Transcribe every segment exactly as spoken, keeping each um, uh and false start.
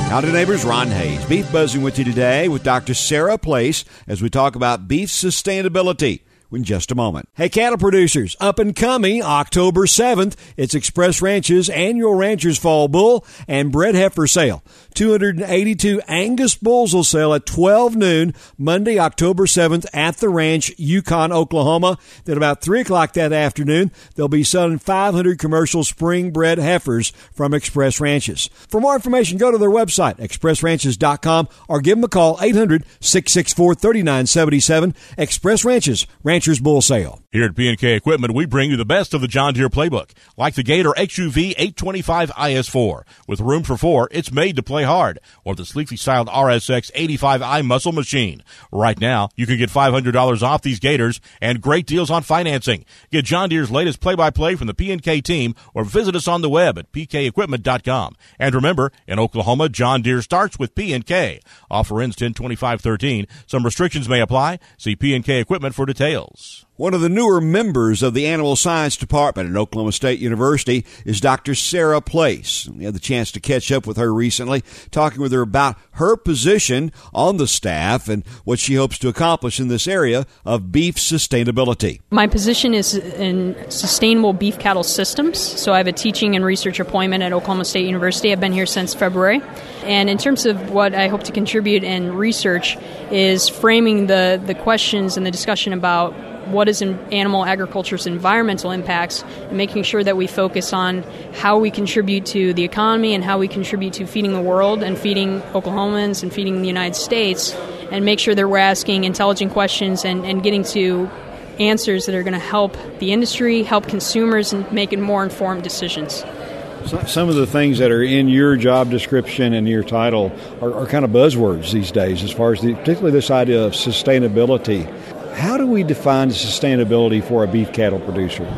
Howdy, neighbors. Ron Hayes. Beef Buzzing with you today with Doctor Sarah Place as we talk about beef sustainability in just a moment. Hey, cattle producers, up and coming October seventh, it's Express Ranch's annual Ranchers Fall Bull and Bred Heifer Sale. two hundred eighty-two Angus bulls will sell at twelve noon Monday, October seventh at the ranch, Yukon, Oklahoma. Then about three o'clock that afternoon, they'll be selling five hundred commercial spring-bred heifers from Express Ranches. For more information, go to their website, express ranches dot com, or give them a call, eight hundred, six six four, three nine seven seven. Express Ranches, Ranchers Bull Sale. Here at P and K Equipment, we bring you the best of the John Deere playbook, like the Gator X U V eight twenty-five I S four. With room for four, it's made to play hard. Or the sleekly styled R S X eighty-five i muscle machine. Right now, you can get five hundred dollars off these Gators and great deals on financing. Get John Deere's latest play-by-play from the P and K team or visit us on the web at p k equipment dot com. And remember, in Oklahoma, John Deere starts with P and K. Offer ends ten twenty-five thirteen. Some restrictions may apply. See P and K Equipment for details. One of the newer members of the Animal Science Department at Oklahoma State University is Doctor Sarah Place. We had the chance to catch up with her recently, talking with her about her position on the staff and what she hopes to accomplish in this area of beef sustainability. My position is in sustainable beef cattle systems, so I have a teaching and research appointment at Oklahoma State University. I've been here since February. And in terms of what I hope to contribute in research is framing the, the questions and the discussion about what is in animal agriculture's environmental impacts, and making sure that we focus on how we contribute to the economy and how we contribute to feeding the world and feeding Oklahomans and feeding the United States, and make sure that we're asking intelligent questions and, and getting to answers that are going to help the industry, help consumers, and making more informed decisions. Some of the things that are in your job description and your title are, are kind of buzzwords these days, as far as the, particularly this idea of sustainability. How do we define sustainability for a beef cattle producer?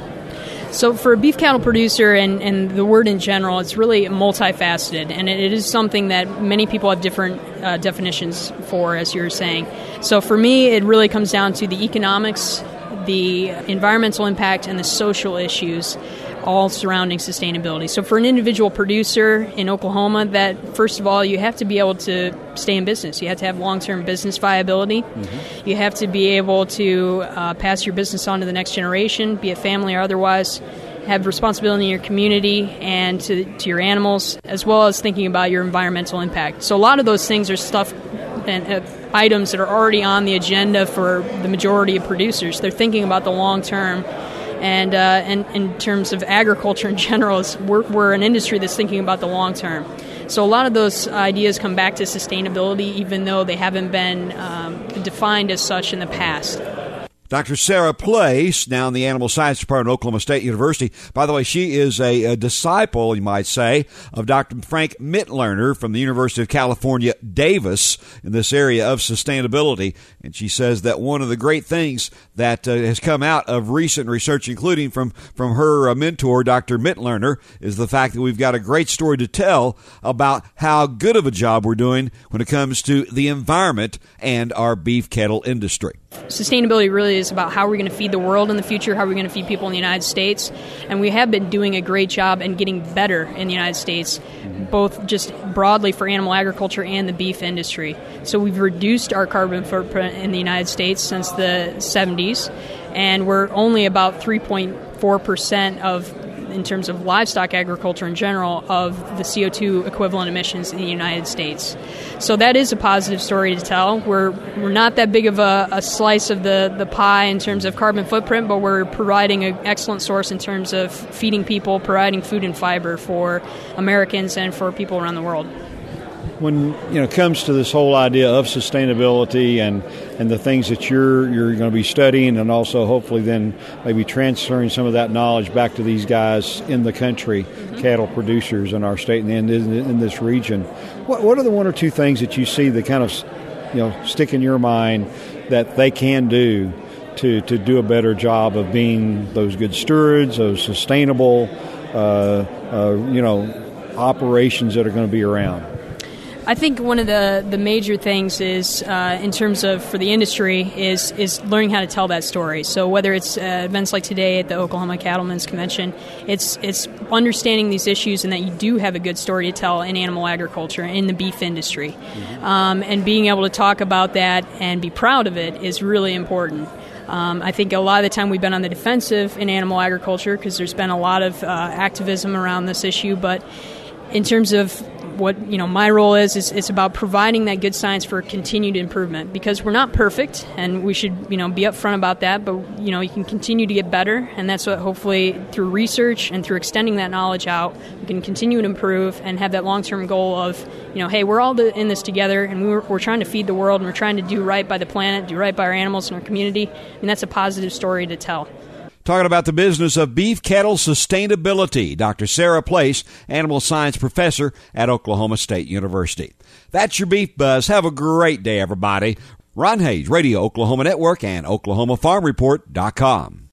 So for a beef cattle producer, and, and the word in general, it's really multifaceted, and it, it is something that many people have different uh, definitions for, as you're saying. So for me, it really comes down to the economics, the environmental impact, and the social issues, all surrounding sustainability. So for an individual producer in Oklahoma, that first of all, you have to be able to stay in business. You have to have long-term business viability. Mm-hmm. You have to be able to uh, pass your business on to the next generation, be it family or otherwise, have responsibility in your community and to, to your animals, as well as thinking about your environmental impact. So a lot of those things are stuff and uh, items that are already on the agenda for the majority of producers. They're thinking about the long term. And, uh, and in terms of agriculture in general, we're, we're an industry that's thinking about the long term. So a lot of those ideas come back to sustainability, even though they haven't been um, defined as such in the past. Doctor Sarah Place, now in the Animal Science Department at Oklahoma State University. By the way, she is a, a disciple, you might say, of Doctor Frank Mitloehner from the University of California, Davis, in this area of sustainability. And she says that one of the great things that uh, has come out of recent research, including from, from her uh, mentor, Doctor Mitloehner, is the fact that we've got a great story to tell about how good of a job we're doing when it comes to the environment and our beef cattle industry. Sustainability really is about how we're going to feed the world in the future, how we're going to feed people in the United States. And we have been doing a great job and getting better in the United States, both just broadly for animal agriculture and the beef industry. So we've reduced our carbon footprint in the United States since the seventies, and we're only about three point four percent of, in terms of livestock agriculture in general, of the C O two equivalent emissions in the United States. So that is a positive story to tell. We're we're not that big of a, a slice of the, the pie in terms of carbon footprint, but we're providing an excellent source in terms of feeding people, providing food and fiber for Americans and for people around the world. When you know it comes to this whole idea of sustainability and, and the things that you're you're going to be studying, and also hopefully then maybe transferring some of that knowledge back to these guys in the country, mm-hmm. cattle producers in our state and in, in, in this region, what what are the one or two things that you see that kind of you know stick in your mind that they can do to to do a better job of being those good stewards, those sustainable uh, uh, you know operations that are going to be around? I think one of the, the major things is, uh, in terms of for the industry, is is learning how to tell that story. So whether it's uh, events like today at the Oklahoma Cattlemen's Convention, it's it's understanding these issues and that you do have a good story to tell in animal agriculture, in the beef industry. Mm-hmm. Um, and being able to talk about that and be proud of it is really important. Um, I think a lot of the time we've been on the defensive in animal agriculture because there's been a lot of uh, activism around this issue, but in terms of what you know, my role is, is it's about providing that good science for continued improvement, because we're not perfect, and we should you know be upfront about that. But you know, you can continue to get better, and that's what hopefully through research and through extending that knowledge out, we can continue to improve and have that long-term goal of you know, hey, we're all in this together, and we're, we're trying to feed the world, and we're trying to do right by the planet, do right by our animals and our community, and that's a positive story to tell. Talking about the business of beef cattle sustainability, Doctor Sarah Place, animal science professor at Oklahoma State University. That's your Beef Buzz. Have a great day, everybody. Ron Hayes, Radio Oklahoma Network, and Oklahoma Farm Report dot com.